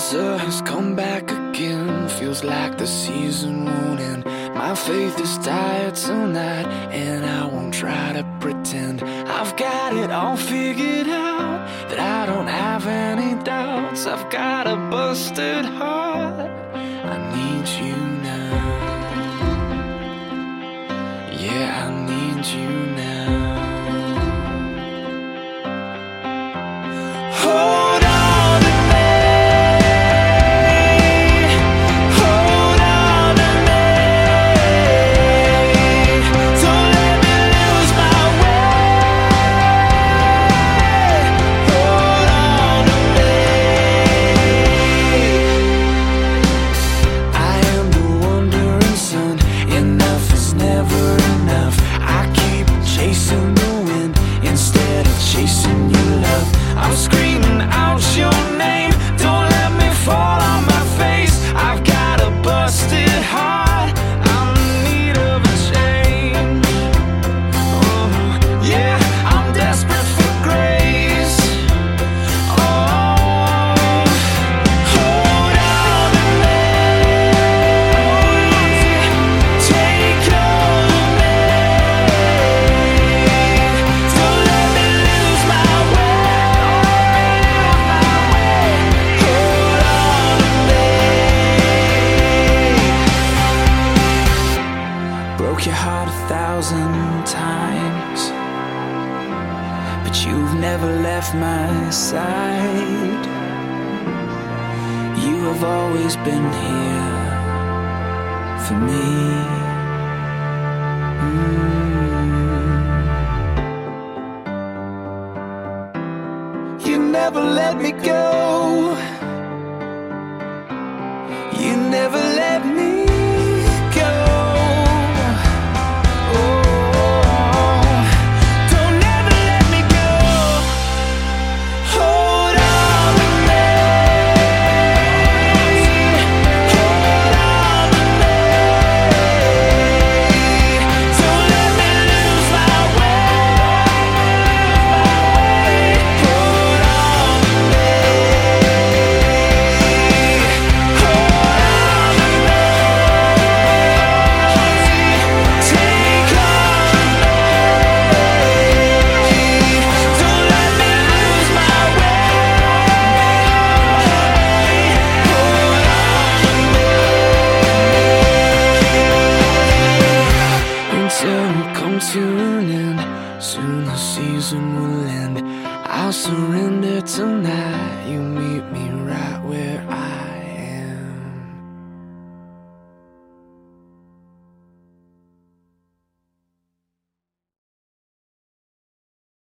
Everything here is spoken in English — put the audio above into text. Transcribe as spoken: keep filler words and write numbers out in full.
Winter has come back again. Feels like the season won't end. My faith is tired tonight, and I won't try to pretend I've got it all figured out, that I don't have any doubts. I've got a busted heart. I need you now. Yeah, I need you now. Hold on to me. Hold on to me. Don't let me lose my way. Hold on to me. I am the wandering son. Enough is never enough. I keep chasing the wind instead of chasing your love. I'm screaming out your name. Don't let me fall on my face. I've got a busted heart. I'm in need of a change. Oh, yeah, I'm desperate for grace. Oh, hold on to me. Take hold of me. Don't let me lose my way. Hold on to me. Broke your heart a thousand times, but you've never left my side. You have always been here for me. Mm. You never let me go. You never let me go. Oh, don't ever let me go. Hold on to me. Hold on to me. Don't let me lose my way. Hold on to me. Hold on to me. Take hold of me. Don't let me lose my way. Hold on to me. Winter will come to an end. Soon the season will end. I'll surrender tonight. You mean